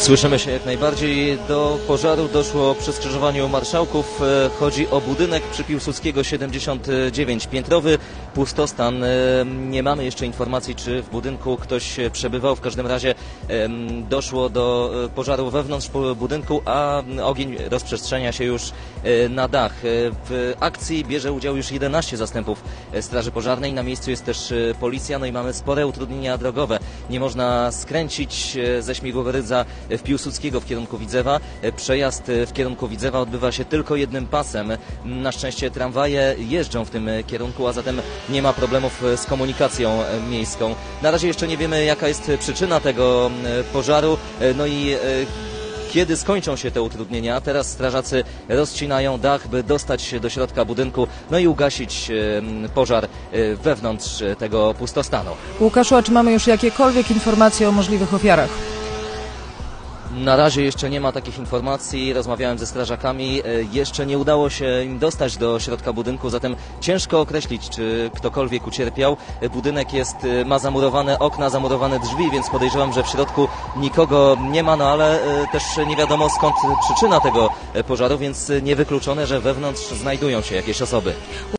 Słyszymy się jak najbardziej. Do pożaru doszło przy skrzyżowaniu Marszałków. Chodzi o budynek przy Piłsudskiego 79, piętrowy pustostan. Nie mamy jeszcze informacji, czy w budynku ktoś przebywał. W każdym razie doszło do pożaru wewnątrz budynku, a ogień rozprzestrzenia się już na dach. W akcji bierze udział już 11 zastępów Straży Pożarnej. Na miejscu jest też policja, no i mamy spore utrudnienia drogowe. Nie można skręcić ze Śmigłowyrydza w Piłsudskiego w kierunku Widzewa. Przejazd w kierunku Widzewa odbywa się tylko jednym pasem. Na szczęście tramwaje jeżdżą w tym kierunku, a zatem nie ma problemów z komunikacją miejską. Na razie jeszcze nie wiemy, jaka jest przyczyna tego pożaru, no i kiedy skończą się te utrudnienia. Teraz strażacy rozcinają dach, by dostać się do środka budynku, no i ugasić pożar wewnątrz tego pustostanu. Łukaszu, a czy mamy już jakiekolwiek informacje o możliwych ofiarach? Na razie jeszcze nie ma takich informacji. Rozmawiałem ze strażakami. Jeszcze nie udało się im dostać do środka budynku, zatem ciężko określić, czy ktokolwiek ucierpiał. Budynek ma zamurowane okna, zamurowane drzwi, więc podejrzewam, że w środku nikogo nie ma, no ale też nie wiadomo skąd przyczyna tego pożaru, więc niewykluczone, że wewnątrz znajdują się jakieś osoby.